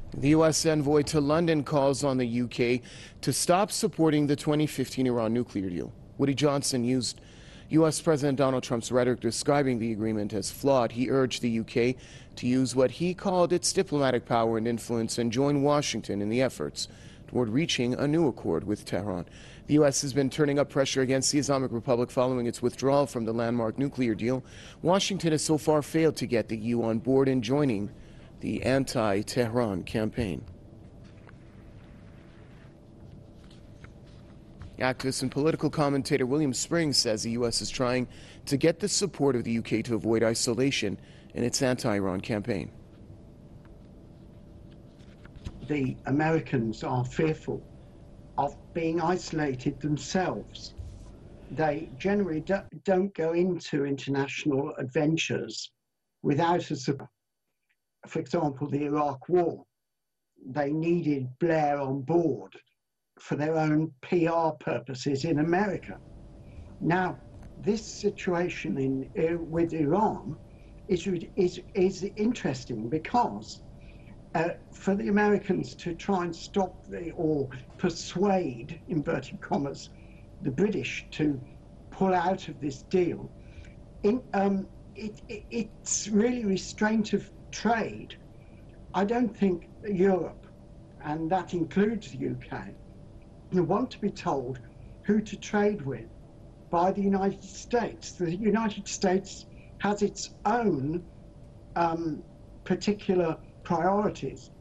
The U.S. envoy to London calls on the UK to stop supporting the 2015 Iran nuclear deal. Woody Johnson used U.S. President Donald Trump's rhetoric describing the agreement as flawed. He urged the UK to use what he called its diplomatic power and influence and join Washington in the efforts toward reaching a new accord with Tehran. The U.S. has been turning up pressure against the Islamic Republic following its withdrawal from the landmark nuclear deal. Washington has so far failed to get the EU on board in joining the anti-Tehran campaign. Activist and political commentator William Springs says the U.S. is trying to get the support of the U.K. to avoid isolation in its anti-Iran campaign. The Americans are fearful of being isolated themselves. They generally don't go into international adventures without a support. For example, the Iraq War, they needed Blair on board for their own PR purposes in America. Now, this situation with Iran is interesting because for the Americans to try and stop or persuade, inverted commas, the British to pull out of this deal, it's really restraint of trade. I don't think Europe, and that includes the UK, want to be told who to trade with by the United States. The United States has its own particular priorities